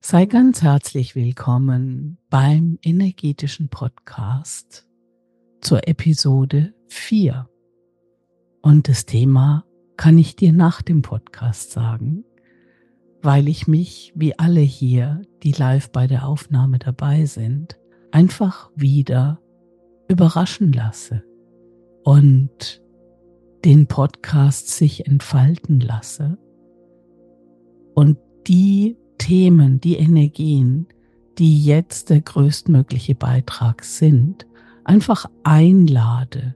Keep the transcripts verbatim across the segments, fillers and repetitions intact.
Sei ganz herzlich willkommen beim energetischen Podcast zur Episode vier. Und das Thema kann ich dir nach dem Podcast sagen, weil ich mich, wie alle hier, die live bei der Aufnahme dabei sind, einfach wieder überraschen lasse und den Podcast sich entfalten lasse und die Themen, die Energien, die jetzt der größtmögliche Beitrag sind, einfach einlade,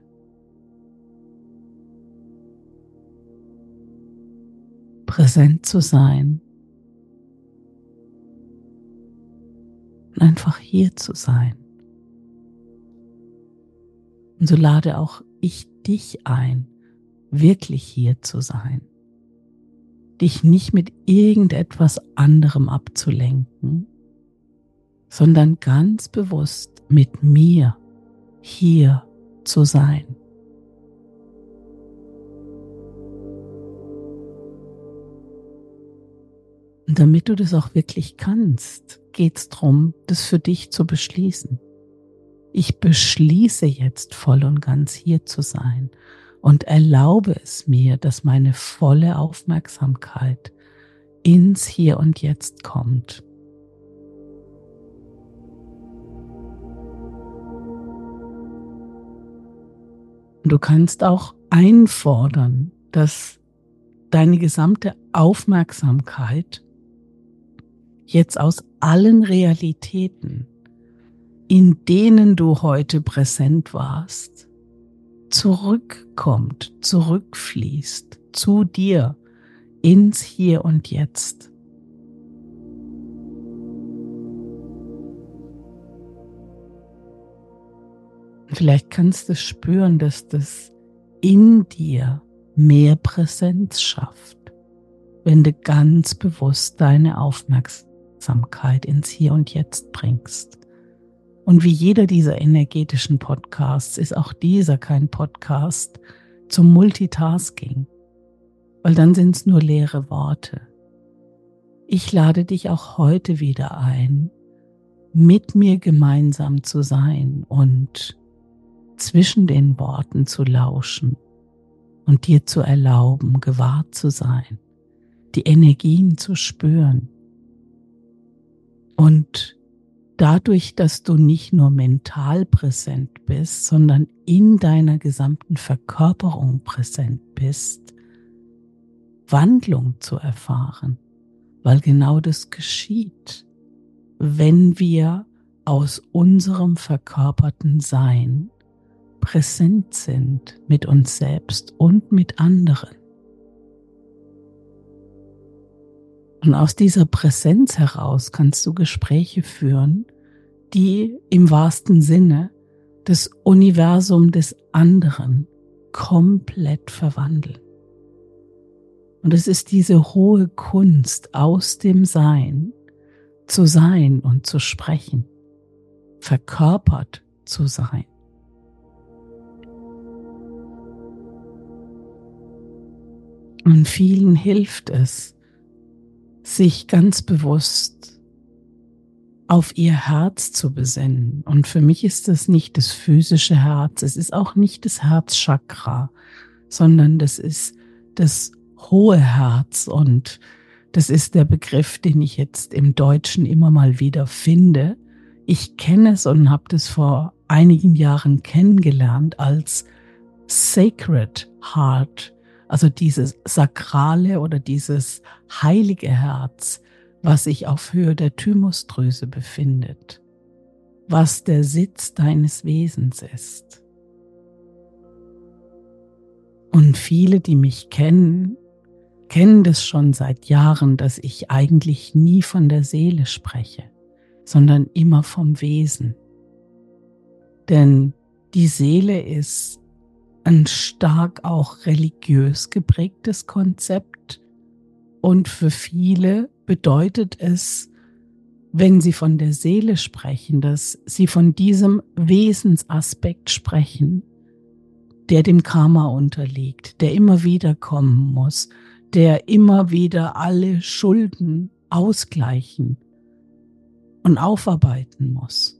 präsent zu sein und einfach hier zu sein. Und so lade auch ich dich ein, wirklich hier zu sein. Dich nicht mit irgendetwas anderem abzulenken, sondern ganz bewusst mit mir hier zu sein. Und damit du das auch wirklich kannst, geht es darum, das für dich zu beschließen. Ich beschließe jetzt voll und ganz hier zu sein und erlaube es mir, dass meine volle Aufmerksamkeit ins Hier und Jetzt kommt. Und du kannst auch einfordern, dass deine gesamte Aufmerksamkeit jetzt aus allen Realitäten, in denen du heute präsent warst, zurückkommt, zurückfließt zu dir ins Hier und Jetzt. Vielleicht kannst du spüren, dass das in dir mehr Präsenz schafft, wenn du ganz bewusst deine Aufmerksamkeit ins Hier und Jetzt bringst. Und wie jeder dieser energetischen Podcasts ist auch dieser kein Podcast zum Multitasking, weil dann sind es nur leere Worte. Ich lade dich auch heute wieder ein, mit mir gemeinsam zu sein und zwischen den Worten zu lauschen und dir zu erlauben, gewahr zu sein, die Energien zu spüren. Und dadurch, dass du nicht nur mental präsent bist, sondern in deiner gesamten Verkörperung präsent bist, Wandlung zu erfahren, weil genau das geschieht, wenn wir aus unserem verkörperten Sein präsent sind mit uns selbst und mit anderen. Und aus dieser Präsenz heraus kannst du Gespräche führen, die im wahrsten Sinne das Universum des anderen komplett verwandeln. Und es ist diese hohe Kunst, aus dem Sein zu sein und zu sprechen, verkörpert zu sein. Und vielen hilft es, sich ganz bewusst auf ihr Herz zu besinnen. Und für mich ist das nicht das physische Herz, es ist auch nicht das Herzchakra, sondern das ist das hohe Herz. Und das ist der Begriff, den ich jetzt im Deutschen immer mal wieder finde. Ich kenne es und habe das vor einigen Jahren kennengelernt als Sacred Heart. Also dieses sakrale oder dieses heilige Herz, was sich auf Höhe der Thymusdrüse befindet, was der Sitz deines Wesens ist. Und viele, die mich kennen, kennen das schon seit Jahren, dass ich eigentlich nie von der Seele spreche, sondern immer vom Wesen. Denn die Seele ist ein stark auch religiös geprägtes Konzept und für viele bedeutet es, wenn sie von der Seele sprechen, dass sie von diesem Wesensaspekt sprechen, der dem Karma unterliegt, der immer wieder kommen muss, der immer wieder alle Schulden ausgleichen und aufarbeiten muss.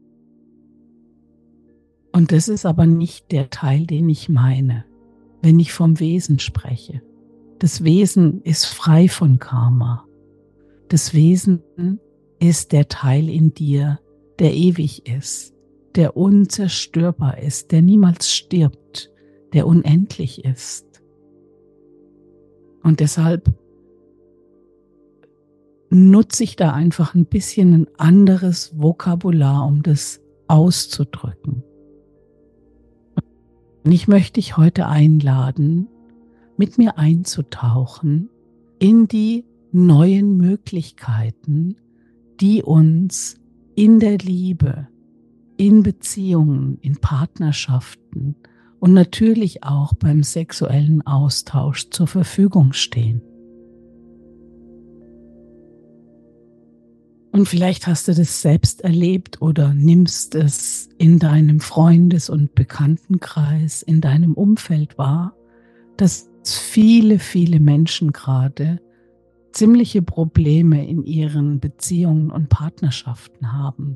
Und das ist aber nicht der Teil, den ich meine, wenn ich vom Wesen spreche. Das Wesen ist frei von Karma. Das Wesen ist der Teil in dir, der ewig ist, der unzerstörbar ist, der niemals stirbt, der unendlich ist. Und deshalb nutze ich da einfach ein bisschen ein anderes Vokabular, um das auszudrücken. Und ich möchte dich heute einladen, mit mir einzutauchen in die neuen Möglichkeiten, die uns in der Liebe, in Beziehungen, in Partnerschaften und natürlich auch beim sexuellen Austausch zur Verfügung stehen. Und vielleicht hast du das selbst erlebt oder nimmst es in deinem Freundes- und Bekanntenkreis, in deinem Umfeld wahr, dass viele, viele Menschen gerade ziemliche Probleme in ihren Beziehungen und Partnerschaften haben.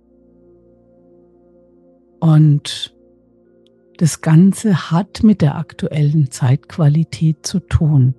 Und das Ganze hat mit der aktuellen Zeitqualität zu tun.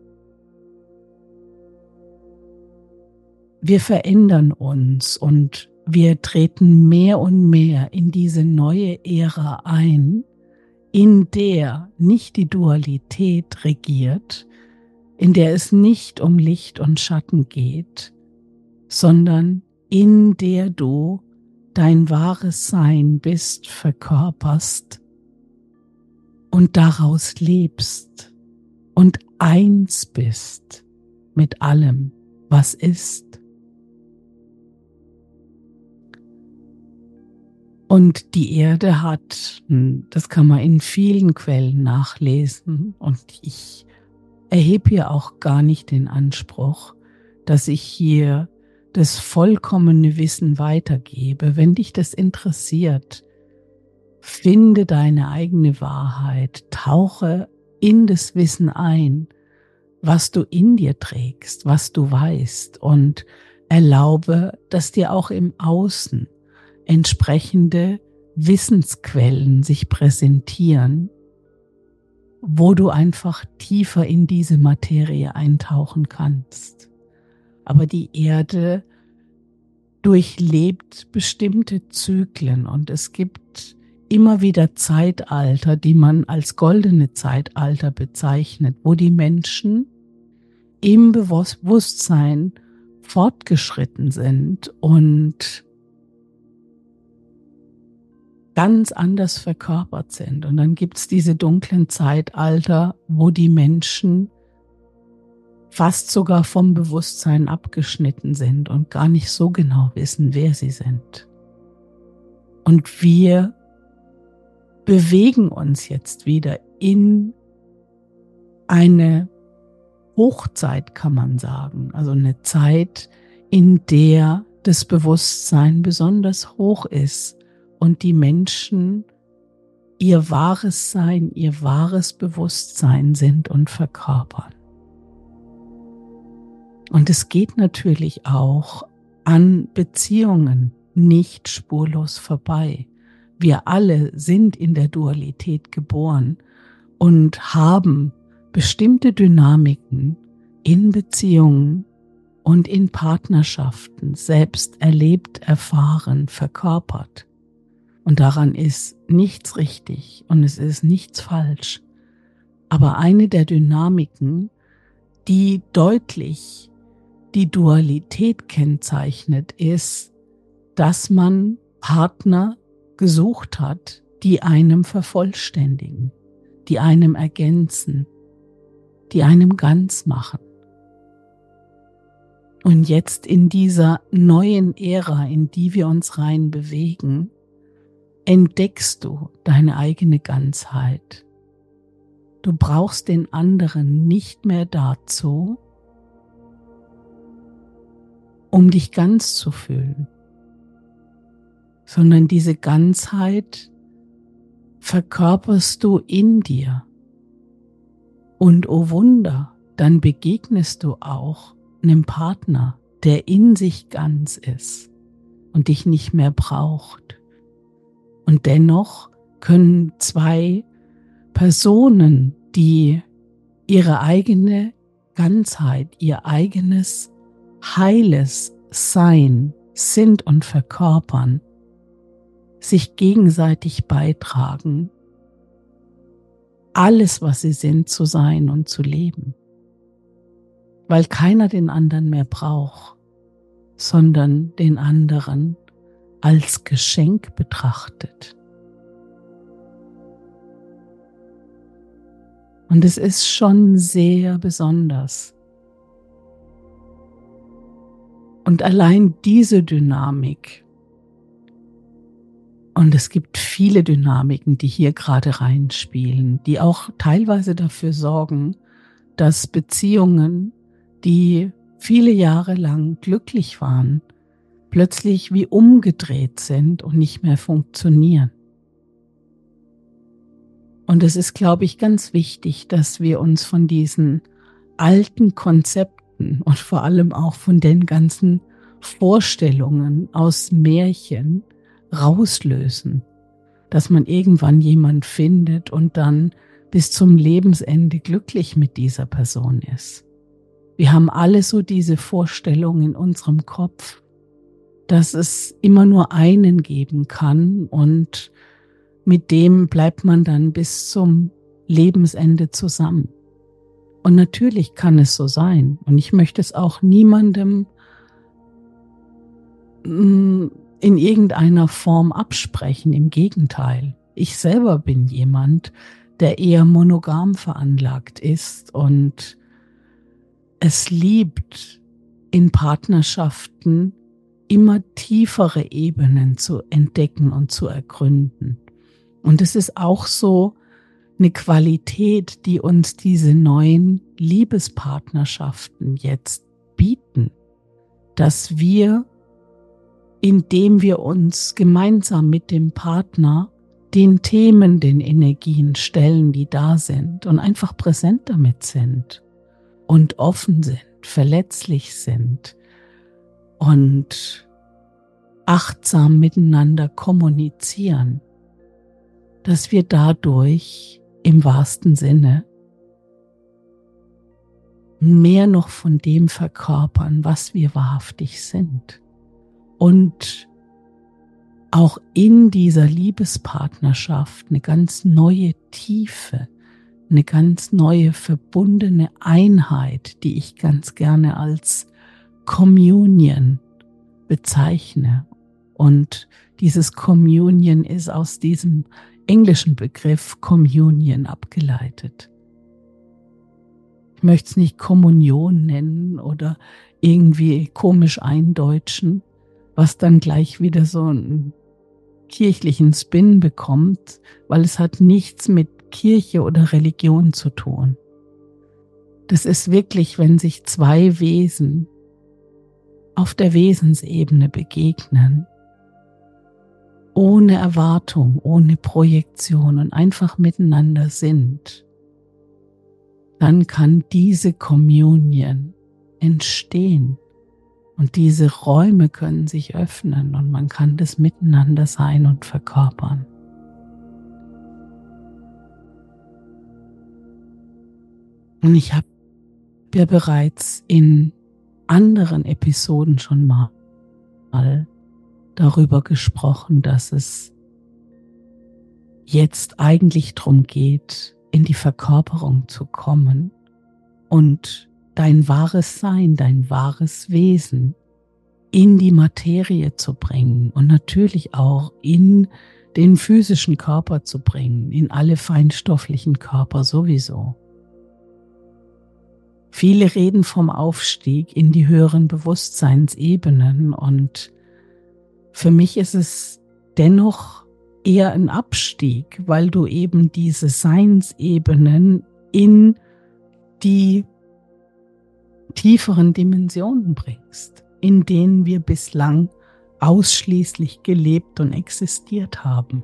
Wir verändern uns und wir treten mehr und mehr in diese neue Ära ein, in der nicht die Dualität regiert, in der es nicht um Licht und Schatten geht, sondern in der du dein wahres Sein bist, verkörperst und daraus lebst und eins bist mit allem, was ist. Und die Erde hat, das kann man in vielen Quellen nachlesen, und ich erhebe hier auch gar nicht den Anspruch, dass ich hier das vollkommene Wissen weitergebe. Wenn dich das interessiert, finde deine eigene Wahrheit, tauche in das Wissen ein, was du in dir trägst, was du weißt, und erlaube, dass dir auch im Außen entsprechende Wissensquellen sich präsentieren, wo du einfach tiefer in diese Materie eintauchen kannst. Aber die Erde durchlebt bestimmte Zyklen und es gibt immer wieder Zeitalter, die man als goldene Zeitalter bezeichnet, wo die Menschen im Bewusstsein fortgeschritten sind und ganz anders verkörpert sind. Und dann gibt es diese dunklen Zeitalter, wo die Menschen fast sogar vom Bewusstsein abgeschnitten sind und gar nicht so genau wissen, wer sie sind. Und wir bewegen uns jetzt wieder in eine Hochzeit, kann man sagen. Also eine Zeit, in der das Bewusstsein besonders hoch ist und die Menschen ihr wahres Sein, ihr wahres Bewusstsein sind und verkörpern. Und es geht natürlich auch an Beziehungen nicht spurlos vorbei. Wir alle sind in der Dualität geboren und haben bestimmte Dynamiken in Beziehungen und in Partnerschaften selbst erlebt, erfahren, verkörpert. Und daran ist nichts richtig und es ist nichts falsch. Aber eine der Dynamiken, die deutlich die Dualität kennzeichnet, ist, dass man Partner gesucht hat, die einem vervollständigen, die einem ergänzen, die einem ganz machen. Und jetzt in dieser neuen Ära, in die wir uns rein bewegen, entdeckst du deine eigene Ganzheit. Du brauchst den anderen nicht mehr dazu, um dich ganz zu fühlen, sondern diese Ganzheit verkörperst du in dir. Und oh Wunder, dann begegnest du auch einem Partner, der in sich ganz ist, und dich nicht mehr braucht. Und dennoch können zwei Personen, die ihre eigene Ganzheit, ihr eigenes heiles Sein sind und verkörpern, sich gegenseitig beitragen, alles, was sie sind, zu sein und zu leben. Weil keiner den anderen mehr braucht, sondern den anderen als Geschenk betrachtet. Und es ist schon sehr besonders. Und allein diese Dynamik, und es gibt viele Dynamiken, die hier gerade reinspielen, die auch teilweise dafür sorgen, dass Beziehungen, die viele Jahre lang glücklich waren, plötzlich wie umgedreht sind und nicht mehr funktionieren. Und es ist, glaube ich, ganz wichtig, dass wir uns von diesen alten Konzepten und vor allem auch von den ganzen Vorstellungen aus Märchen rauslösen, dass man irgendwann jemand findet und dann bis zum Lebensende glücklich mit dieser Person ist. Wir haben alle so diese Vorstellung in unserem Kopf, dass es immer nur einen geben kann und mit dem bleibt man dann bis zum Lebensende zusammen. Und natürlich kann es so sein. Und ich möchte es auch niemandem in irgendeiner Form absprechen. Im Gegenteil. Ich selber bin jemand, der eher monogam veranlagt ist und es liebt, in Partnerschaften immer tiefere Ebenen zu entdecken und zu ergründen. Und es ist auch so eine Qualität, die uns diese neuen Liebespartnerschaften jetzt bieten, dass wir, indem wir uns gemeinsam mit dem Partner den Themen, den Energien stellen, die da sind und einfach präsent damit sind und offen sind, verletzlich sind und achtsam miteinander kommunizieren, dass wir dadurch im wahrsten Sinne mehr noch von dem verkörpern, was wir wahrhaftig sind. Und auch in dieser Liebespartnerschaft eine ganz neue Tiefe, eine ganz neue verbundene Einheit, die ich ganz gerne als Communion bezeichne. Und dieses Communion ist aus diesem englischen Begriff Communion abgeleitet. Ich möchte es nicht Kommunion nennen oder irgendwie komisch eindeutschen, was dann gleich wieder so einen kirchlichen Spin bekommt, weil es hat nichts mit Kirche oder Religion zu tun. Das ist wirklich, wenn sich zwei Wesen auf der Wesensebene begegnen, ohne Erwartung, ohne Projektion und einfach miteinander sind, dann kann diese Communion entstehen und diese Räume können sich öffnen und man kann das miteinander sein und verkörpern. Und ich habe ja bereits in anderen Episoden schon mal darüber gesprochen, dass es jetzt eigentlich darum geht, in die Verkörperung zu kommen und dein wahres Sein, dein wahres Wesen in die Materie zu bringen und natürlich auch in den physischen Körper zu bringen, in alle feinstofflichen Körper sowieso. Viele reden vom Aufstieg in die höheren Bewusstseinsebenen und für mich ist es dennoch eher ein Abstieg, weil du eben diese Seinsebenen in die tieferen Dimensionen bringst, in denen wir bislang ausschließlich gelebt und existiert haben.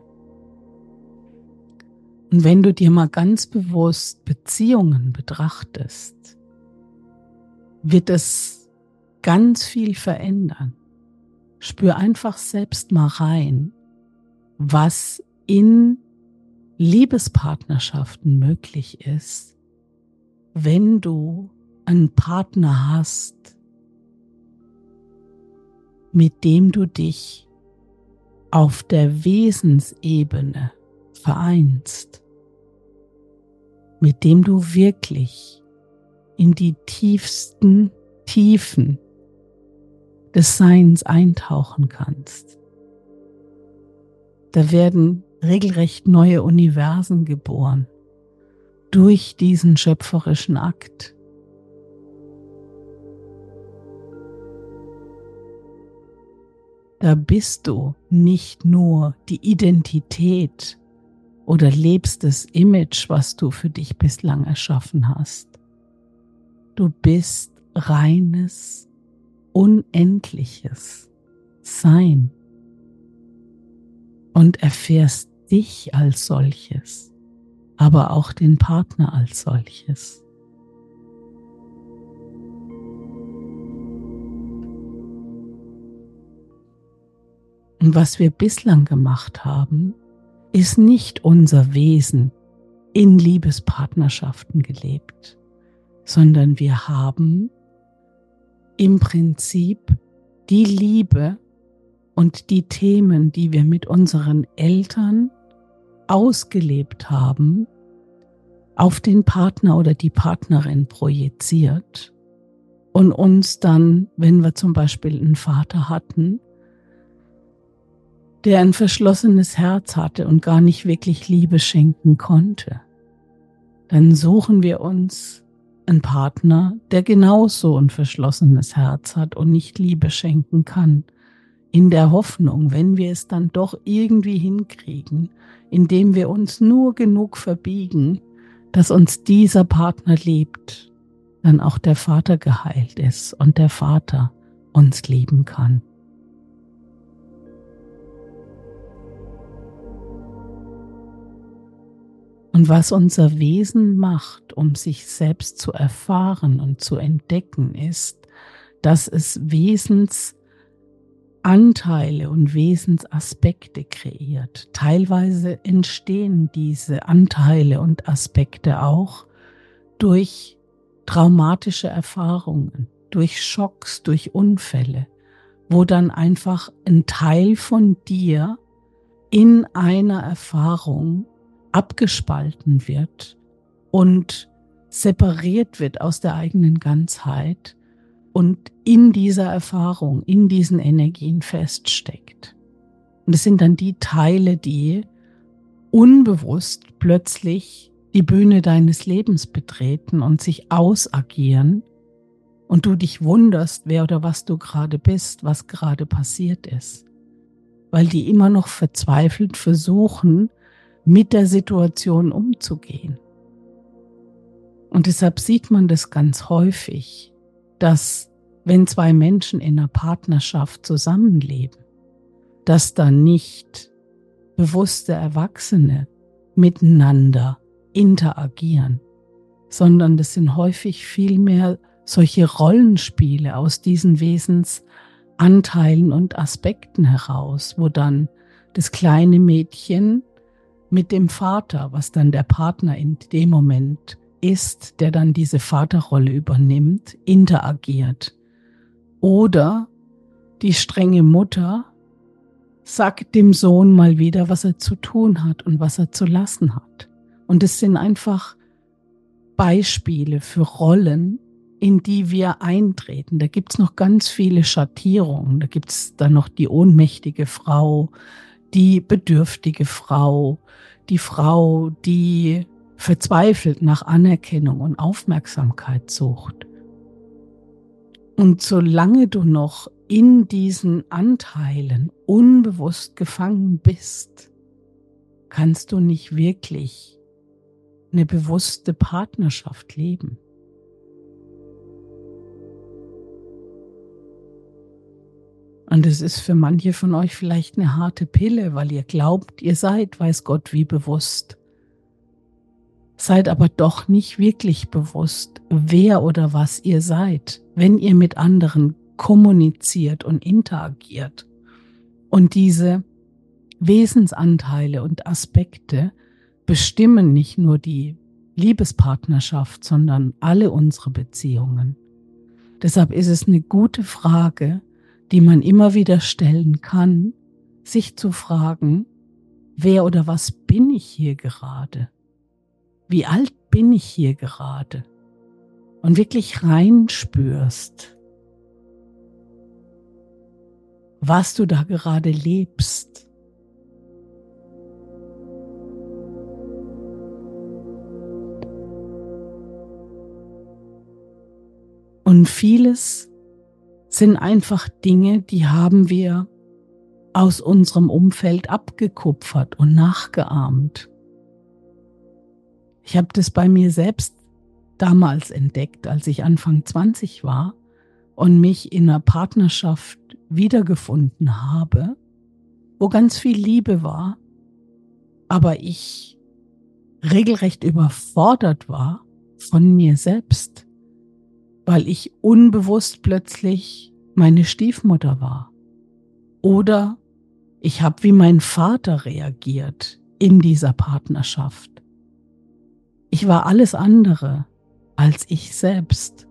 Und wenn du dir mal ganz bewusst Beziehungen betrachtest, wird es ganz viel verändern. spür einfach selbst mal rein, was in Liebespartnerschaften möglich ist, wenn du einen Partner hast, mit dem du dich auf der Wesensebene vereinst, mit dem du wirklich in die tiefsten Tiefen des Seins eintauchen kannst. Da werden regelrecht neue Universen geboren durch diesen schöpferischen Akt. Da bist du nicht nur die Identität oder lebst das Image, was du für dich bislang erschaffen hast. Du bist reines, unendliches Sein und erfährst dich als solches, aber auch den Partner als solches. Und was wir bislang gemacht haben, ist nicht unser Wesen in Liebespartnerschaften gelebt, sondern wir haben im Prinzip die Liebe und die Themen, die wir mit unseren Eltern ausgelebt haben, auf den Partner oder die Partnerin projiziert und uns dann, wenn wir zum Beispiel einen Vater hatten, der ein verschlossenes Herz hatte und gar nicht wirklich Liebe schenken konnte, dann suchen wir uns einen Partner, der genauso ein verschlossenes Herz hat und nicht Liebe schenken kann, in der Hoffnung, wenn wir es dann doch irgendwie hinkriegen, indem wir uns nur genug verbiegen, dass uns dieser Partner liebt, dann auch der Vater geheilt ist und der Vater uns lieben kann. Und was unser Wesen macht, um sich selbst zu erfahren und zu entdecken, ist, dass es Wesensanteile und Wesensaspekte kreiert. Teilweise entstehen diese Anteile und Aspekte auch durch traumatische Erfahrungen, durch Schocks, durch Unfälle, wo dann einfach ein Teil von dir in einer Erfahrung abgespalten wird und separiert wird aus der eigenen Ganzheit und in dieser Erfahrung, in diesen Energien feststeckt. Und es sind dann die Teile, die unbewusst plötzlich die Bühne deines Lebens betreten und sich ausagieren und du dich wunderst, wer oder was du gerade bist, was gerade passiert ist, weil die immer noch verzweifelt versuchen, mit der Situation umzugehen. Und deshalb sieht man das ganz häufig, dass wenn zwei Menschen in einer Partnerschaft zusammenleben, dass da nicht bewusste Erwachsene miteinander interagieren, sondern das sind häufig vielmehr solche Rollenspiele aus diesen Wesensanteilen und Aspekten heraus, wo dann das kleine Mädchen mit dem Vater, was dann der Partner in dem Moment ist, der dann diese Vaterrolle übernimmt, interagiert. Oder die strenge Mutter sagt dem Sohn mal wieder, was er zu tun hat und was er zu lassen hat. Und es sind einfach Beispiele für Rollen, in die wir eintreten. Da gibt es noch ganz viele Schattierungen. Da gibt es dann noch die ohnmächtige Frau, die bedürftige Frau, die Frau, die verzweifelt nach Anerkennung und Aufmerksamkeit sucht. Und solange du noch in diesen Anteilen unbewusst gefangen bist, kannst du nicht wirklich eine bewusste Partnerschaft leben. Und es ist für manche von euch vielleicht eine harte Pille, weil ihr glaubt, ihr seid, weiß Gott, wie bewusst. Seid aber doch nicht wirklich bewusst, wer oder was ihr seid, wenn ihr mit anderen kommuniziert und interagiert. Und diese Wesensanteile und Aspekte bestimmen nicht nur die Liebespartnerschaft, sondern alle unsere Beziehungen. Deshalb ist es eine gute Frage, die man immer wieder stellen kann, sich zu fragen, wer oder was bin ich hier gerade? Wie alt bin ich hier gerade? Und wirklich reinspürst, was du da gerade lebst. Und vieles sind einfach Dinge, die haben wir aus unserem Umfeld abgekupfert und nachgeahmt. Ich habe das bei mir selbst damals entdeckt, als ich Anfang zwanzig war und mich in einer Partnerschaft wiedergefunden habe, wo ganz viel Liebe war, aber ich regelrecht überfordert war von mir selbst, weil ich unbewusst plötzlich meine Stiefmutter war. Oder ich habe wie mein Vater reagiert in dieser Partnerschaft. Ich war alles andere als ich selbst.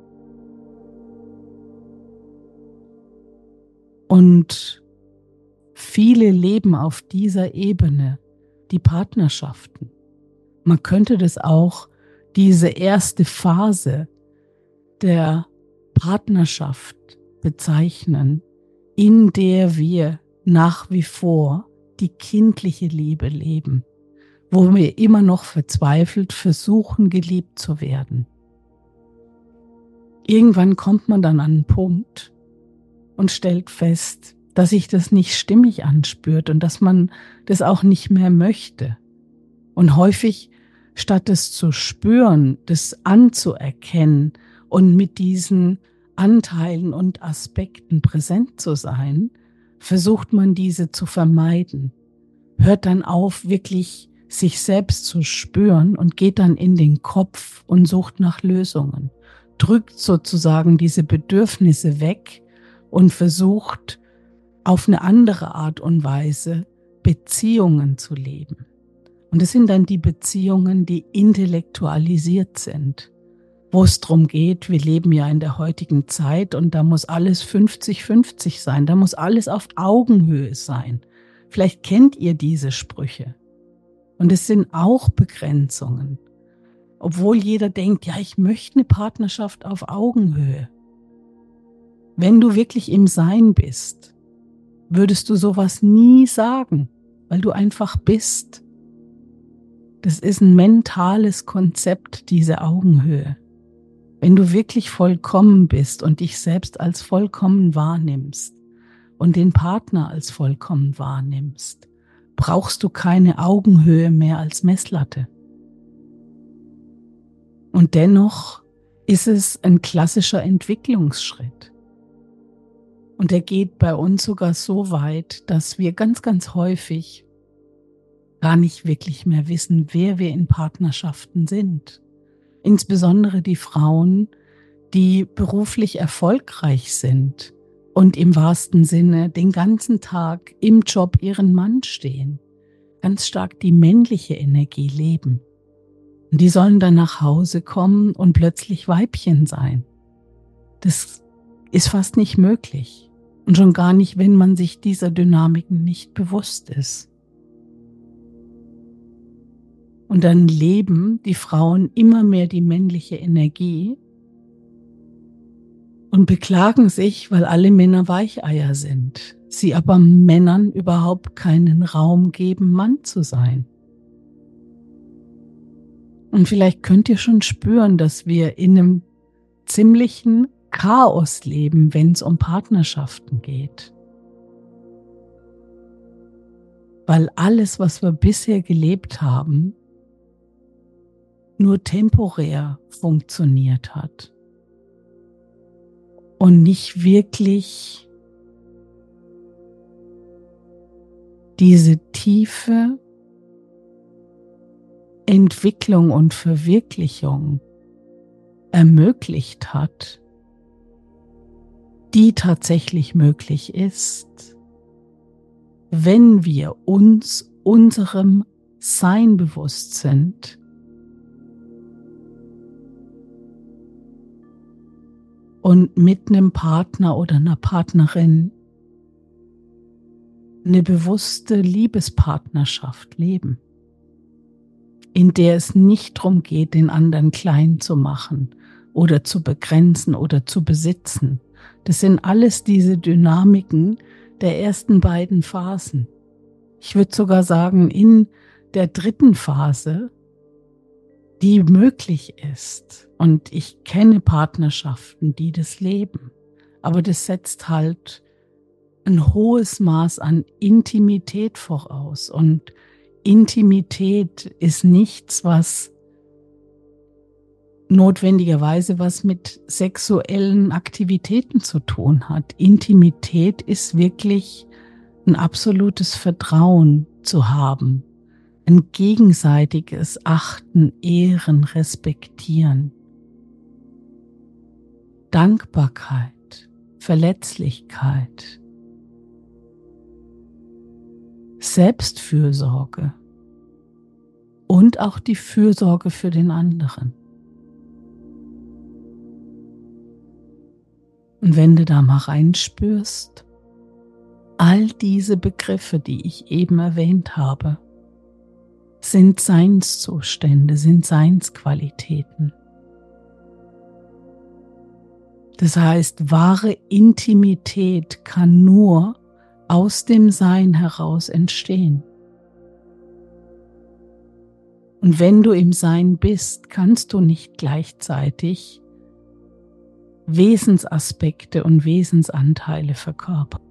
Und viele leben auf dieser Ebene die Partnerschaften. Man könnte das auch diese erste Phase der Partnerschaft bezeichnen, in der wir nach wie vor die kindliche Liebe leben, wo wir immer noch verzweifelt versuchen, geliebt zu werden. Irgendwann kommt man dann an einen Punkt und stellt fest, dass sich das nicht stimmig anspürt und dass man das auch nicht mehr möchte. Und häufig, statt es zu spüren, das anzuerkennen und mit diesen Anteilen und Aspekten präsent zu sein, versucht man diese zu vermeiden, hört dann auf, wirklich sich selbst zu spüren und geht dann in den Kopf und sucht nach Lösungen, drückt sozusagen diese Bedürfnisse weg und versucht auf eine andere Art und Weise Beziehungen zu leben. Und es sind dann die Beziehungen, die intellektualisiert sind, wo es darum geht, wir leben ja in der heutigen Zeit und da muss alles fünfzig fünfzig sein, da muss alles auf Augenhöhe sein. Vielleicht kennt ihr diese Sprüche. Und es sind auch Begrenzungen, obwohl jeder denkt, ja, ich möchte eine Partnerschaft auf Augenhöhe. Wenn du wirklich im Sein bist, würdest du sowas nie sagen, weil du einfach bist. Das ist ein mentales Konzept, diese Augenhöhe. Wenn du wirklich vollkommen bist und dich selbst als vollkommen wahrnimmst und den Partner als vollkommen wahrnimmst, brauchst du keine Augenhöhe mehr als Messlatte. Und dennoch ist es ein klassischer Entwicklungsschritt. Und er geht bei uns sogar so weit, dass wir ganz, ganz häufig gar nicht wirklich mehr wissen, wer wir in Partnerschaften sind. Insbesondere die Frauen, die beruflich erfolgreich sind und im wahrsten Sinne den ganzen Tag im Job ihren Mann stehen, ganz stark die männliche Energie leben. Und die sollen dann nach Hause kommen und plötzlich Weibchen sein. Das ist fast nicht möglich. Und schon gar nicht, wenn man sich dieser Dynamiken nicht bewusst ist. Und dann leben die Frauen immer mehr die männliche Energie und beklagen sich, weil alle Männer Weicheier sind, sie aber Männern überhaupt keinen Raum geben, Mann zu sein. Und vielleicht könnt ihr schon spüren, dass wir in einem ziemlichen Chaos leben, wenn es um Partnerschaften geht. Weil alles, was wir bisher gelebt haben, nur temporär funktioniert hat und nicht wirklich diese tiefe Entwicklung und Verwirklichung ermöglicht hat, die tatsächlich möglich ist, wenn wir uns unserem Sein bewusst sind, und mit einem Partner oder einer Partnerin eine bewusste Liebespartnerschaft leben, in der es nicht darum geht, den anderen klein zu machen oder zu begrenzen oder zu besitzen. Das sind alles diese Dynamiken der ersten beiden Phasen. Ich würde sogar sagen, in der dritten Phase, die möglich ist. Und ich kenne Partnerschaften, die das leben. Aber das setzt halt ein hohes Maß an Intimität voraus. Und Intimität ist nichts, was notwendigerweise was mit sexuellen Aktivitäten zu tun hat. Intimität ist wirklich ein absolutes Vertrauen zu haben. Ein gegenseitiges Achten, Ehren, Respektieren, Dankbarkeit, Verletzlichkeit, Selbstfürsorge und auch die Fürsorge für den anderen. Und wenn du da mal reinspürst, all diese Begriffe, die ich eben erwähnt habe, sind Seinszustände, sind Seinsqualitäten. Das heißt, wahre Intimität kann nur aus dem Sein heraus entstehen. Und wenn du im Sein bist, kannst du nicht gleichzeitig Wesensaspekte und Wesensanteile verkörpern.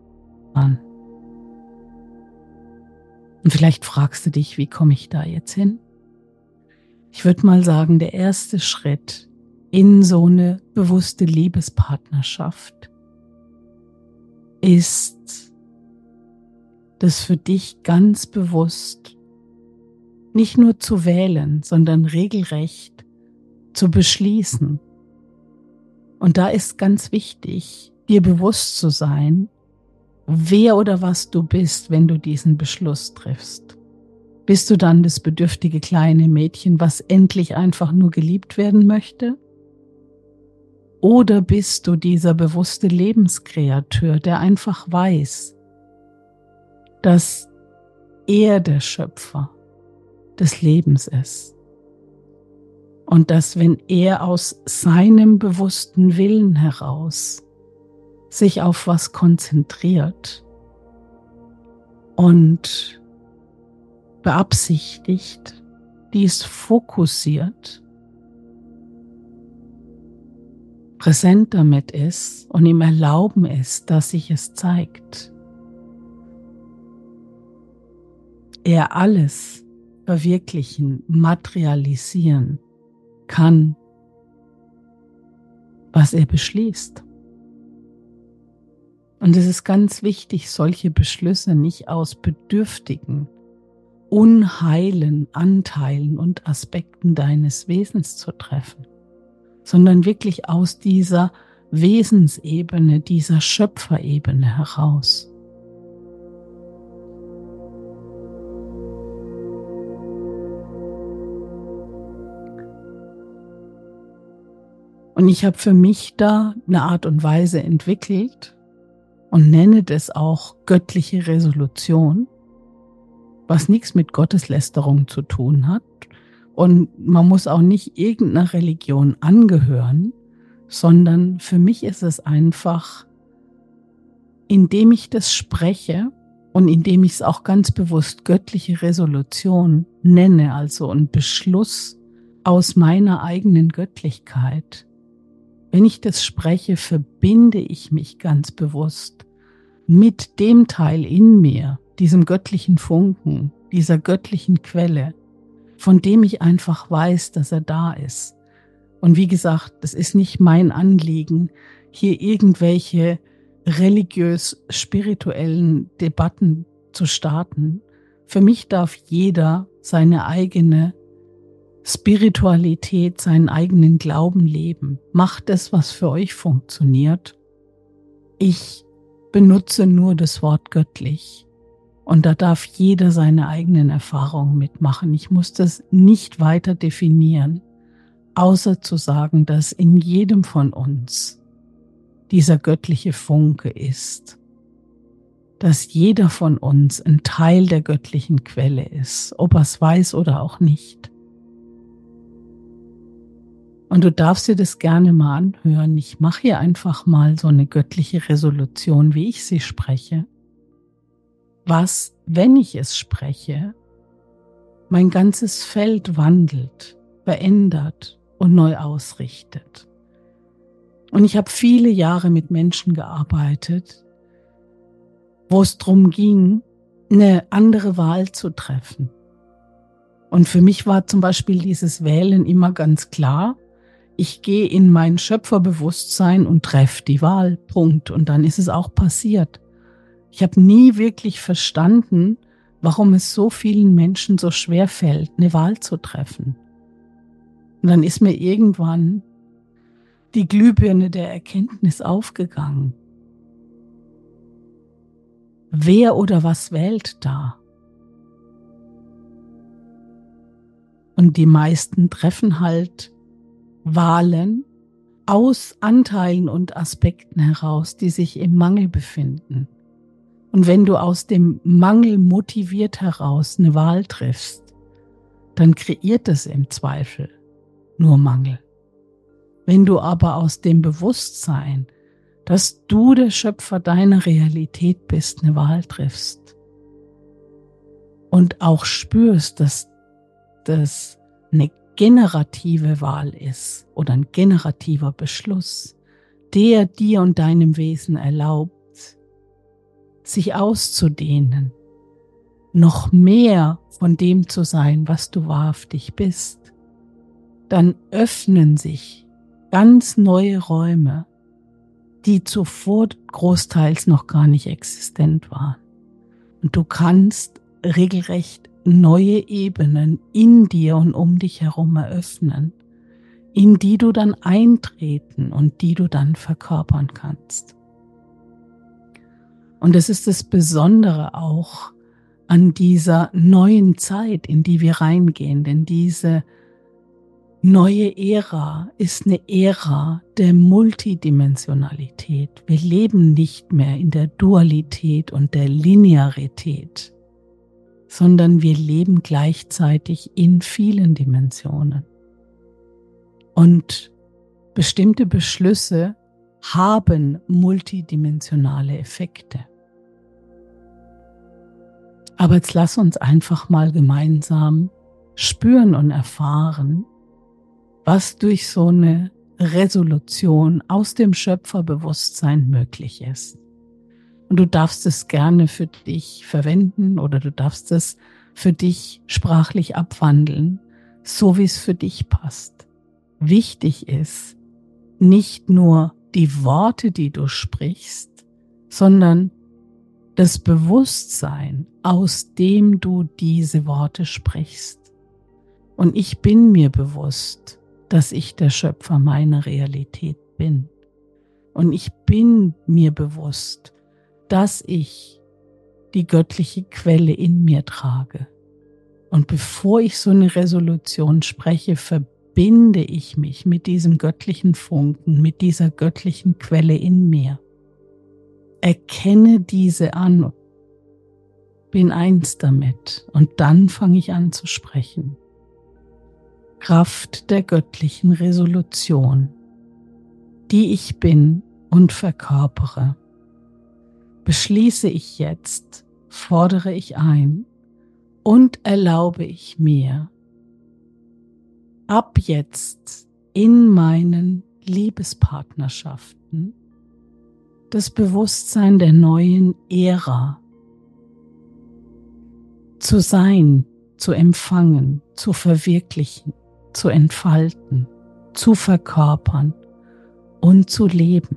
Und vielleicht fragst du dich, wie komme ich da jetzt hin? Ich würde mal sagen, der erste Schritt in so eine bewusste Liebespartnerschaft ist, das für dich ganz bewusst nicht nur zu wählen, sondern regelrecht zu beschließen. Und da ist ganz wichtig, dir bewusst zu sein, wer oder was du bist, wenn du diesen Beschluss triffst. Bist du dann das bedürftige kleine Mädchen, was endlich einfach nur geliebt werden möchte? Oder bist du dieser bewusste Lebenskreateur, der einfach weiß, dass er der Schöpfer des Lebens ist? Und dass, wenn er aus seinem bewussten Willen heraus sich auf was konzentriert und beabsichtigt, dies fokussiert, präsent damit ist und ihm erlauben ist, dass sich es zeigt, er alles verwirklichen, materialisieren kann, was er beschließt. Und es ist ganz wichtig, solche Beschlüsse nicht aus bedürftigen, unheilen Anteilen und Aspekten deines Wesens zu treffen, sondern wirklich aus dieser Wesensebene, dieser Schöpferebene heraus. Und ich habe für mich da eine Art und Weise entwickelt und nenne das auch göttliche Resolution, was nichts mit Gotteslästerung zu tun hat. Und man muss auch nicht irgendeiner Religion angehören, sondern für mich ist es einfach, indem ich das spreche und indem ich es auch ganz bewusst göttliche Resolution nenne, also ein Beschluss aus meiner eigenen Göttlichkeit. Wenn ich das spreche, verbinde ich mich ganz bewusst mit dem Teil in mir, diesem göttlichen Funken, dieser göttlichen Quelle, von dem ich einfach weiß, dass er da ist. Und wie gesagt, das ist nicht mein Anliegen, hier irgendwelche religiös-spirituellen Debatten zu starten. Für mich darf jeder seine eigene Spiritualität, seinen eigenen Glauben leben. Macht das, was für euch funktioniert. Ich benutze nur das Wort göttlich Und da darf jeder seine eigenen Erfahrungen mitmachen. Ich muss das nicht weiter definieren, außer zu sagen, dass in jedem von uns dieser göttliche Funke ist. Dass jeder von uns ein Teil der göttlichen Quelle ist, ob er es weiß oder auch nicht. Und du darfst dir das gerne mal anhören. Ich mache hier einfach mal so eine göttliche Resolution, wie ich sie spreche. Was, wenn ich es spreche, mein ganzes Feld wandelt, verändert und neu ausrichtet. Und ich habe viele Jahre mit Menschen gearbeitet, wo es darum ging, eine andere Wahl zu treffen. Und für mich war zum Beispiel dieses Wählen immer ganz klar, ich gehe in mein Schöpferbewusstsein und treffe die Wahl, Punkt. Und dann ist es auch passiert. Ich habe nie wirklich verstanden, warum es so vielen Menschen so schwer fällt, eine Wahl zu treffen. Und dann ist mir irgendwann die Glühbirne der Erkenntnis aufgegangen. Wer oder was wählt da? Und die meisten treffen halt Wahlen aus Anteilen und Aspekten heraus, die sich im Mangel befinden. Und wenn du aus dem Mangel motiviert heraus eine Wahl triffst, dann kreiert es im Zweifel nur Mangel. Wenn du aber aus dem Bewusstsein, dass du der Schöpfer deiner Realität bist, eine Wahl triffst und auch spürst, dass das eine generative Wahl ist oder ein generativer Beschluss, der dir und deinem Wesen erlaubt, sich auszudehnen, noch mehr von dem zu sein, was du wahrhaftig bist, dann öffnen sich ganz neue Räume, die zuvor großteils noch gar nicht existent waren. Und du kannst regelrecht neue Ebenen in dir und um dich herum eröffnen, in die du dann eintreten und die du dann verkörpern kannst. Und es ist das Besondere auch an dieser neuen Zeit, in die wir reingehen, denn diese neue Ära ist eine Ära der Multidimensionalität. Wir leben nicht mehr in der Dualität und der Linearität, sondern wir leben gleichzeitig in vielen Dimensionen. Und bestimmte Beschlüsse haben multidimensionale Effekte. Aber jetzt lass uns einfach mal gemeinsam spüren und erfahren, was durch so eine Resolution aus dem Schöpferbewusstsein möglich ist. Und du darfst es gerne für dich verwenden oder du darfst es für dich sprachlich abwandeln, so wie es für dich passt. Wichtig ist nicht nur die Worte, die du sprichst, sondern das Bewusstsein, aus dem du diese Worte sprichst. Und ich bin mir bewusst, dass ich der Schöpfer meiner Realität bin. Und ich bin mir bewusst, dass ich die göttliche Quelle in mir trage. Und bevor ich so eine Resolution spreche, verbinde ich mich mit diesem göttlichen Funken, mit dieser göttlichen Quelle in mir. Erkenne diese an, bin eins damit und dann fange ich an zu sprechen. Kraft der göttlichen Resolution, die ich bin und verkörpere. Beschließe ich jetzt, fordere ich ein und erlaube ich mir, ab jetzt in meinen Liebespartnerschaften das Bewusstsein der neuen Ära zu sein, zu empfangen, zu verwirklichen, zu entfalten, zu verkörpern und zu leben.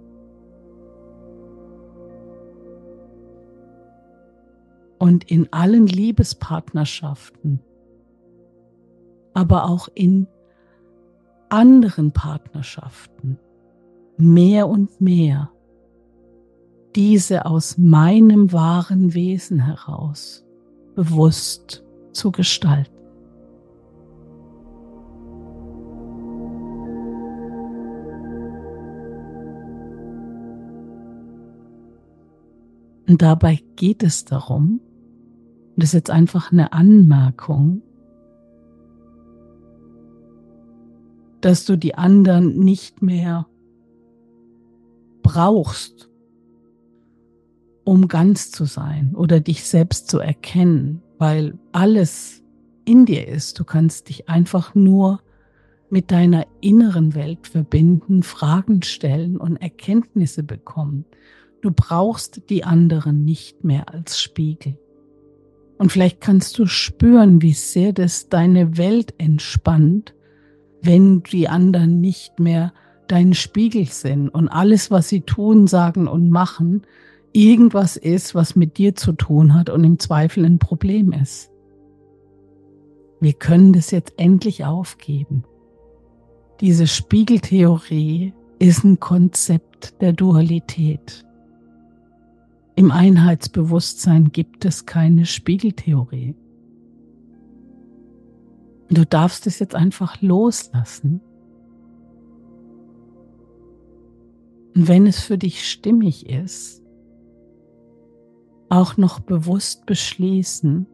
Und in allen Liebespartnerschaften, aber auch in anderen Partnerschaften mehr und mehr diese aus meinem wahren Wesen heraus bewusst zu gestalten. Und dabei geht es darum, und das ist jetzt einfach eine Anmerkung, dass du die anderen nicht mehr brauchst, um ganz zu sein oder dich selbst zu erkennen, weil alles in dir ist. Du kannst dich einfach nur mit deiner inneren Welt verbinden, Fragen stellen und Erkenntnisse bekommen. Du brauchst die anderen nicht mehr als Spiegel. Und vielleicht kannst du spüren, wie sehr das deine Welt entspannt, wenn die anderen nicht mehr dein Spiegel sind und alles, was sie tun, sagen und machen, irgendwas ist, was mit dir zu tun hat und im Zweifel ein Problem ist. Wir können das jetzt endlich aufgeben. Diese Spiegeltheorie ist ein Konzept der Dualität. Im Einheitsbewusstsein gibt es keine Spiegeltheorie. Du darfst es jetzt einfach loslassen. Und wenn es für dich stimmig ist, auch noch bewusst beschließen,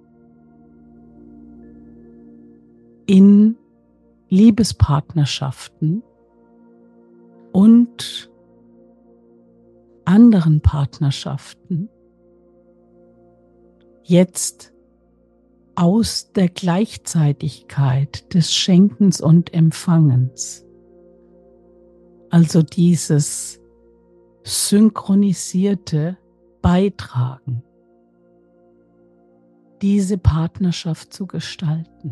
in Liebespartnerschaften und anderen Partnerschaften jetzt aus der Gleichzeitigkeit des Schenkens und Empfangens, also dieses synchronisierte Beitragen, diese Partnerschaft zu gestalten.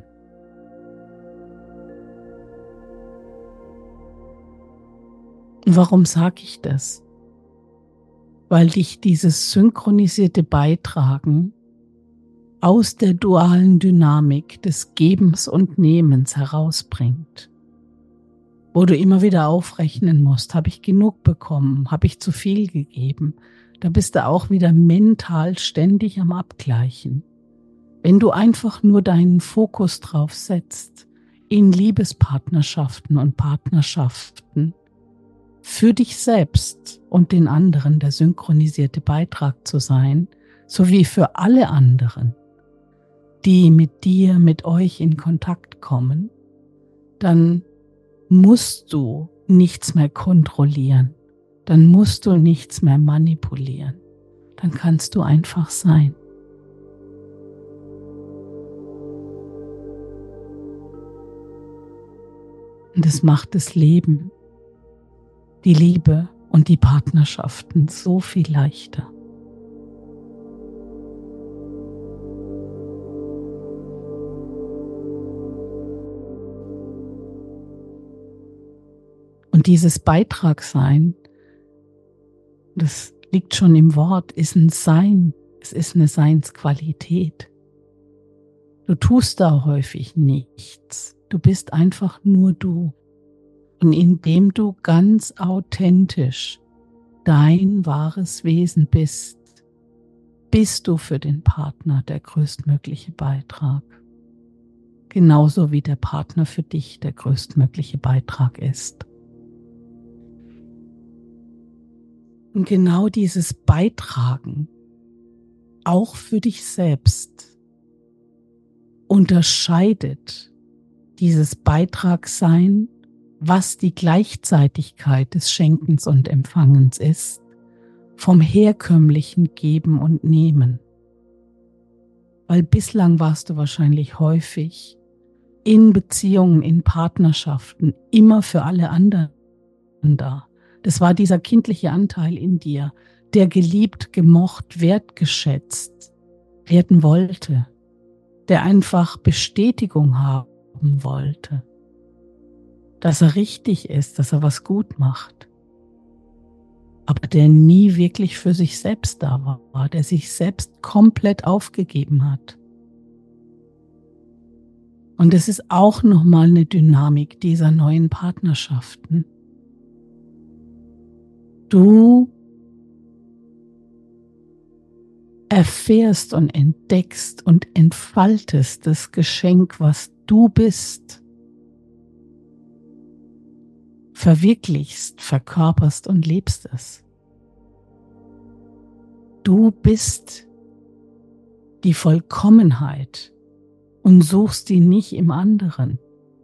Warum sage ich das? Weil dich dieses synchronisierte Beitragen aus der dualen Dynamik des Gebens und Nehmens herausbringt, wo du immer wieder aufrechnen musst, habe ich genug bekommen, habe ich zu viel gegeben, da bist du auch wieder mental ständig am Abgleichen. Wenn du einfach nur deinen Fokus drauf setzt, in Liebespartnerschaften und Partnerschaften für dich selbst und den anderen der synchronisierte Beitrag zu sein, sowie für alle anderen, die mit dir, mit euch in Kontakt kommen, dann musst du nichts mehr kontrollieren, dann musst du nichts mehr manipulieren, dann kannst du einfach sein. Und das macht das Leben, die Liebe und die Partnerschaften so viel leichter. Und dieses Beitragsein, das liegt schon im Wort, ist ein Sein, es ist eine Seinsqualität. Du tust da häufig nichts, du bist einfach nur du. Und indem du ganz authentisch dein wahres Wesen bist, bist du für den Partner der größtmögliche Beitrag. Genauso wie der Partner für dich der größtmögliche Beitrag ist. Und genau dieses Beitragen, auch für dich selbst, unterscheidet dieses Beitragsein, was die Gleichzeitigkeit des Schenkens und Empfangens ist, vom herkömmlichen Geben und Nehmen. Weil bislang warst du wahrscheinlich häufig in Beziehungen, in Partnerschaften immer für alle anderen da. Das war dieser kindliche Anteil in dir, der geliebt, gemocht, wertgeschätzt werden wollte, der einfach Bestätigung haben wollte, dass er richtig ist, dass er was gut macht, aber der nie wirklich für sich selbst da war, der sich selbst komplett aufgegeben hat. Und es ist auch nochmal eine Dynamik dieser neuen Partnerschaften. Du erfährst und entdeckst und entfaltest das Geschenk, was du bist, verwirklichst, verkörperst und lebst es. Du bist die Vollkommenheit und suchst die nicht im anderen.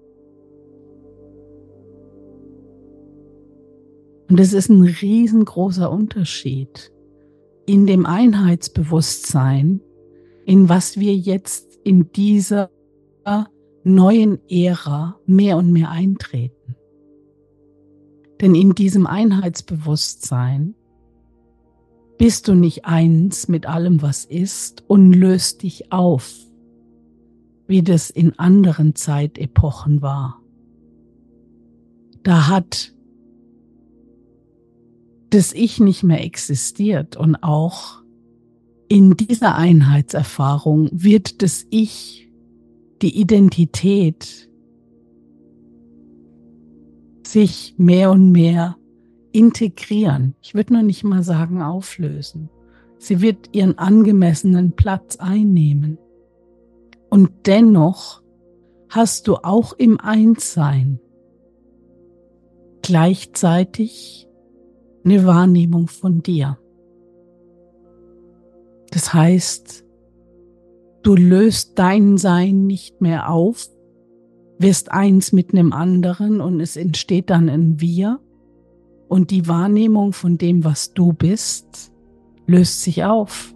Und es ist ein riesengroßer Unterschied in dem Einheitsbewusstsein, in was wir jetzt in dieser neuen Ära mehr und mehr eintreten. Denn in diesem Einheitsbewusstsein bist du nicht eins mit allem, was ist, und löst dich auf, wie das in anderen Zeitepochen war. Da hat das Ich nicht mehr existiert, und auch in dieser Einheitserfahrung wird das Ich, die Identität, sich mehr und mehr integrieren. Ich würde noch nicht mal sagen auflösen. Sie wird ihren angemessenen Platz einnehmen. Und dennoch hast du auch im Einssein gleichzeitig eine Wahrnehmung von dir. Das heißt, du löst dein Sein nicht mehr auf, wirst eins mit einem anderen und es entsteht dann ein Wir, und die Wahrnehmung von dem, was du bist, löst sich auf.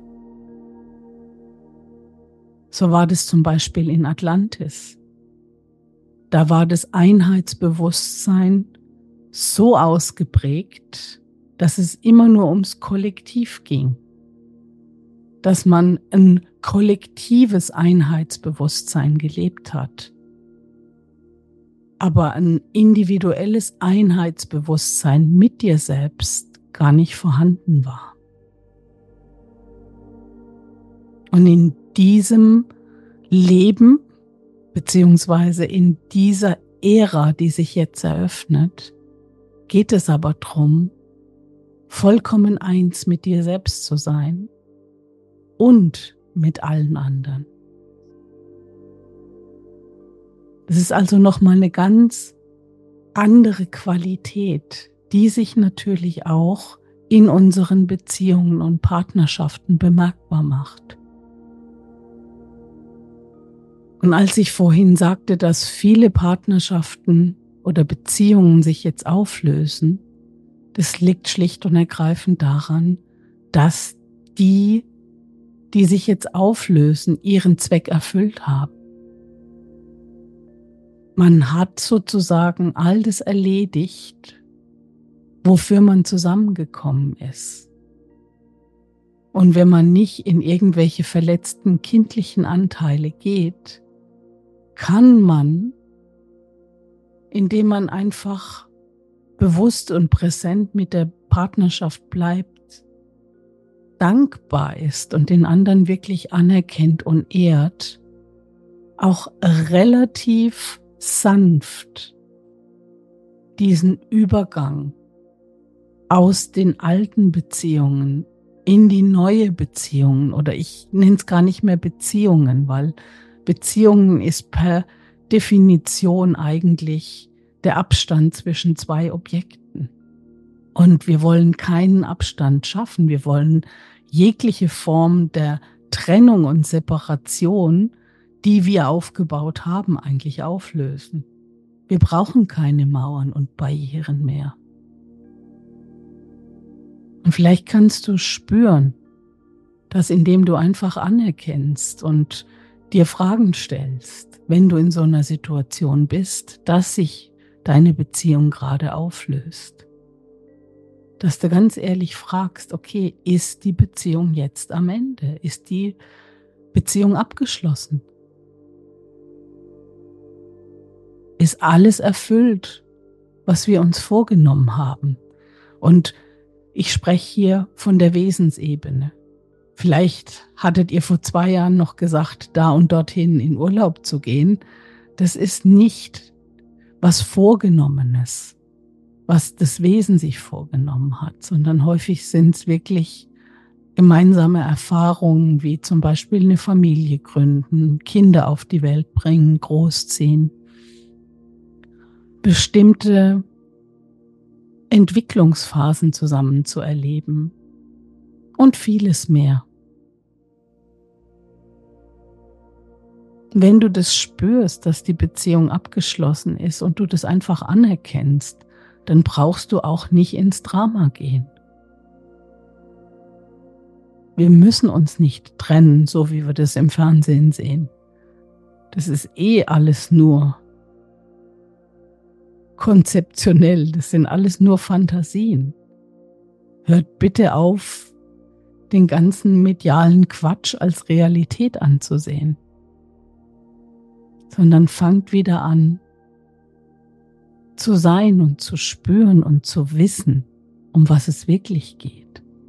So war das zum Beispiel in Atlantis. Da war das Einheitsbewusstsein so ausgeprägt, dass es immer nur ums Kollektiv ging. Dass man ein kollektives Einheitsbewusstsein gelebt hat. Aber ein individuelles Einheitsbewusstsein mit dir selbst gar nicht vorhanden war. Und in diesem Leben, beziehungsweise in dieser Ära, die sich jetzt eröffnet, geht es aber darum, vollkommen eins mit dir selbst zu sein und mit allen anderen. Das ist also nochmal eine ganz andere Qualität, die sich natürlich auch in unseren Beziehungen und Partnerschaften bemerkbar macht. Und als ich vorhin sagte, dass viele Partnerschaften oder Beziehungen sich jetzt auflösen, das liegt schlicht und ergreifend daran, dass die, die sich jetzt auflösen, ihren Zweck erfüllt haben. Man hat sozusagen all das erledigt, wofür man zusammengekommen ist. Und wenn man nicht in irgendwelche verletzten kindlichen Anteile geht, kann man, indem man einfach bewusst und präsent mit der Partnerschaft bleibt, dankbar ist und den anderen wirklich anerkennt und ehrt, auch relativ sanft diesen Übergang aus den alten Beziehungen in die neue Beziehungen, oder ich nenne es gar nicht mehr Beziehungen, weil Beziehungen ist per Definition eigentlich der Abstand zwischen zwei Objekten. Und wir wollen keinen Abstand schaffen. Wir wollen jegliche Form der Trennung und Separation, die wir aufgebaut haben, eigentlich auflösen. Wir brauchen keine Mauern und Barrieren mehr. Und vielleicht kannst du spüren, dass indem du einfach anerkennst und dir Fragen stellst, wenn du in so einer Situation bist, dass sich deine Beziehung gerade auflöst. Dass du ganz ehrlich fragst, okay, ist die Beziehung jetzt am Ende? Ist die Beziehung abgeschlossen? Ist alles erfüllt, was wir uns vorgenommen haben? Und ich spreche hier von der Wesensebene. Vielleicht hattet ihr vor zwei Jahren noch gesagt, da und dorthin in Urlaub zu gehen. Das ist nicht was Vorgenommenes, was das Wesen sich vorgenommen hat, sondern häufig sind es wirklich gemeinsame Erfahrungen wie zum Beispiel eine Familie gründen, Kinder auf die Welt bringen, großziehen, bestimmte Entwicklungsphasen zusammen zu erleben und vieles mehr. Wenn du das spürst, dass die Beziehung abgeschlossen ist und du das einfach anerkennst, dann brauchst du auch nicht ins Drama gehen. Wir müssen uns nicht trennen, so wie wir das im Fernsehen sehen. Das ist eh alles nur konzeptionell, das sind alles nur Fantasien. Hört bitte auf, den ganzen medialen Quatsch als Realität anzusehen, sondern fangt wieder an, zu sein und zu spüren und zu wissen, um was es wirklich geht.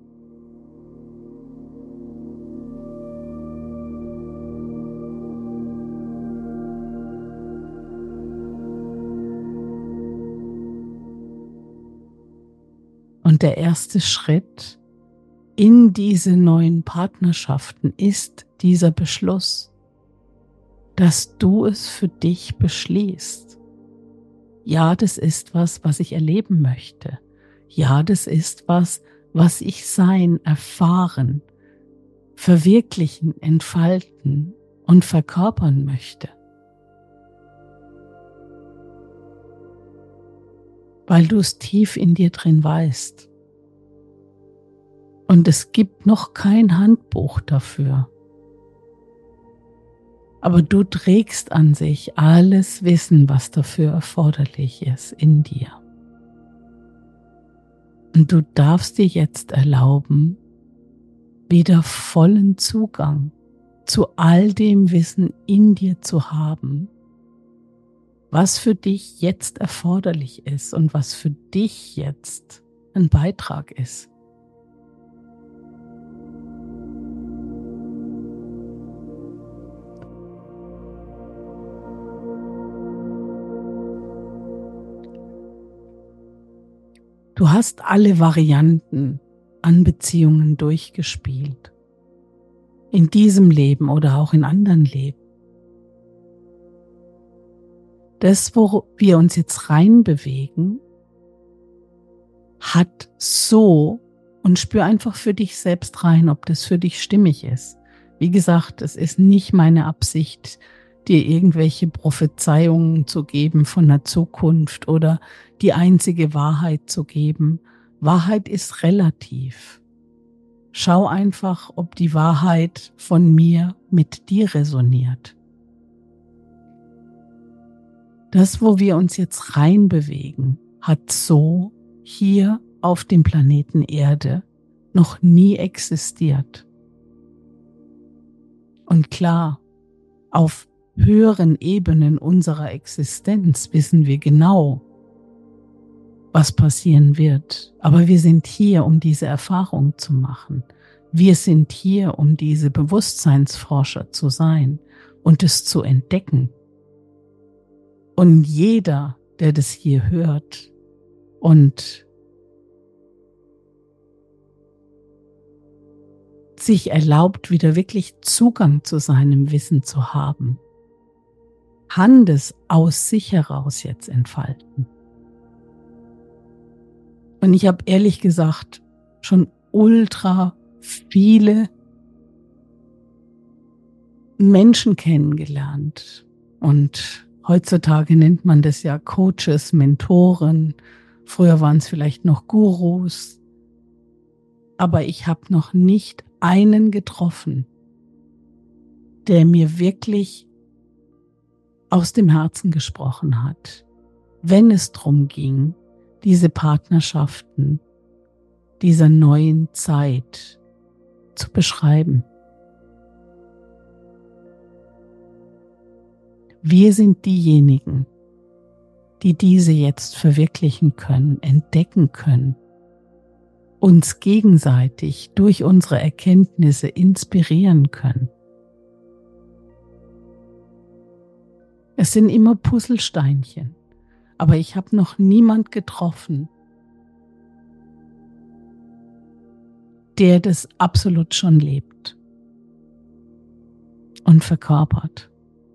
Und der erste Schritt in diese neuen Partnerschaften ist dieser Beschluss, dass du es für dich beschließt. Ja, das ist was, was ich erleben möchte. Ja, das ist was, was ich sein, erfahren, verwirklichen, entfalten und verkörpern möchte. Weil du es tief in dir drin weißt. Und es gibt noch kein Handbuch dafür. Aber du trägst an sich alles Wissen, was dafür erforderlich ist, in dir. Und du darfst dir jetzt erlauben, wieder vollen Zugang zu all dem Wissen in dir zu haben, was für dich jetzt erforderlich ist und was für dich jetzt ein Beitrag ist. Du hast alle Varianten an Beziehungen durchgespielt. In diesem Leben oder auch in anderen Leben. Das, wo wir uns jetzt reinbewegen, hat so, und spür einfach für dich selbst rein, ob das für dich stimmig ist. Wie gesagt, es ist nicht meine Absicht, dir irgendwelche Prophezeiungen zu geben von der Zukunft oder die einzige Wahrheit zu geben. Wahrheit ist relativ. Schau einfach, ob die Wahrheit von mir mit dir resoniert. Das, wo wir uns jetzt reinbewegen, hat so hier auf dem Planeten Erde noch nie existiert. Und klar, auf höheren Ebenen unserer Existenz wissen wir genau, was passieren wird. Aber wir sind hier, um diese Erfahrung zu machen. Wir sind hier, um diese Bewusstseinsforscher zu sein und es zu entdecken. Und jeder, der das hier hört und sich erlaubt, wieder wirklich Zugang zu seinem Wissen zu haben, kann das aus sich heraus jetzt entfalten. Und ich habe ehrlich gesagt schon ultra viele Menschen kennengelernt und heutzutage nennt man das ja Coaches, Mentoren. Früher waren es vielleicht noch Gurus. Aber ich habe noch nicht einen getroffen, der mir wirklich aus dem Herzen gesprochen hat, wenn es darum ging, diese Partnerschaften dieser neuen Zeit zu beschreiben. Wir sind diejenigen, die diese jetzt verwirklichen können, entdecken können, uns gegenseitig durch unsere Erkenntnisse inspirieren können. Es sind immer Puzzlesteinchen, aber ich habe noch niemand getroffen, der das absolut schon lebt und verkörpert.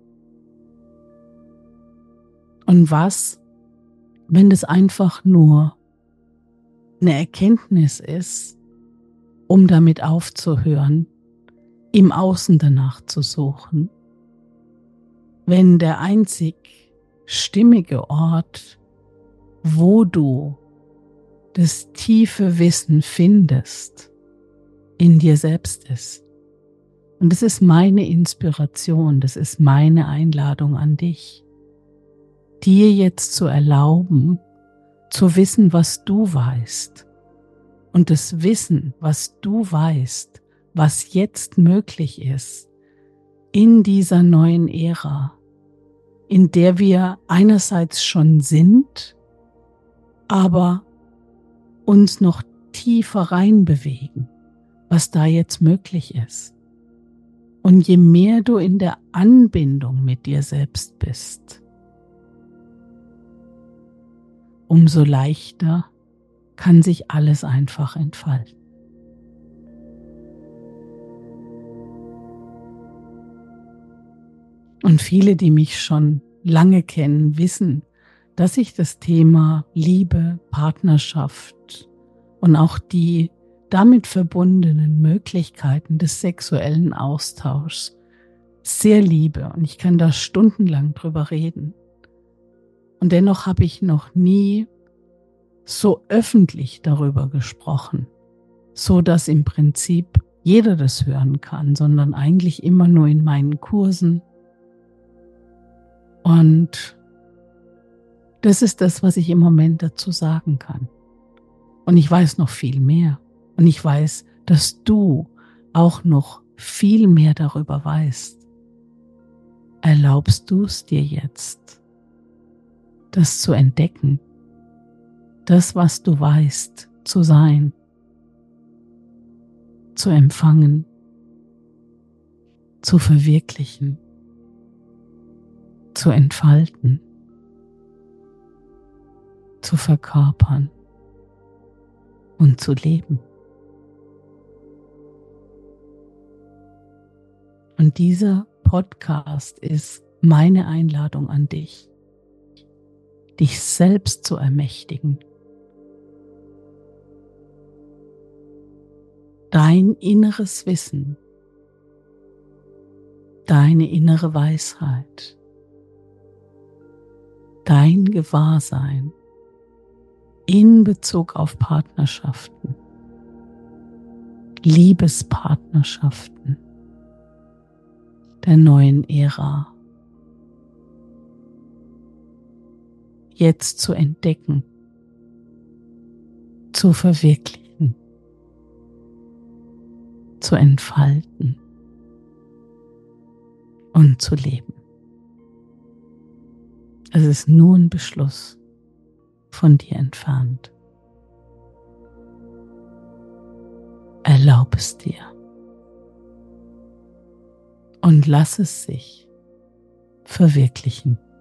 Und was, wenn das einfach nur eine Erkenntnis ist, um damit aufzuhören, im Außen danach zu suchen, wenn der einzig stimmige Ort, wo du das tiefe Wissen findest, in dir selbst ist. Und das ist meine Inspiration, das ist meine Einladung an dich, dir jetzt zu erlauben, zu wissen, was du weißt. Und das Wissen, was du weißt, was jetzt möglich ist, in dieser neuen Ära, in der wir einerseits schon sind, aber uns noch tiefer reinbewegen, was da jetzt möglich ist. Und je mehr du in der Anbindung mit dir selbst bist, umso leichter kann sich alles einfach entfalten. Und viele, die mich schon lange kennen, wissen, dass ich das Thema Liebe, Partnerschaft und auch die damit verbundenen Möglichkeiten des sexuellen Austauschs sehr liebe. Und ich kann da stundenlang drüber reden. Und dennoch habe ich noch nie so öffentlich darüber gesprochen, so dass im Prinzip jeder das hören kann, sondern eigentlich immer nur in meinen Kursen. Und das ist das, was ich im Moment dazu sagen kann. Und ich weiß noch viel mehr. Und ich weiß, dass du auch noch viel mehr darüber weißt. Erlaubst du es dir jetzt, das zu entdecken, das, was du weißt, zu sein, zu empfangen, zu verwirklichen, zu entfalten, zu verkörpern und zu leben. Und dieser Podcast ist meine Einladung an dich, dich selbst zu ermächtigen, dein inneres Wissen, deine innere Weisheit, dein Gewahrsein in Bezug auf Partnerschaften, Liebespartnerschaften der neuen Ära jetzt zu entdecken, zu verwirklichen, zu entfalten und zu leben. Es ist nur ein Beschluss von dir entfernt. Erlaub es dir und lass es sich verwirklichen.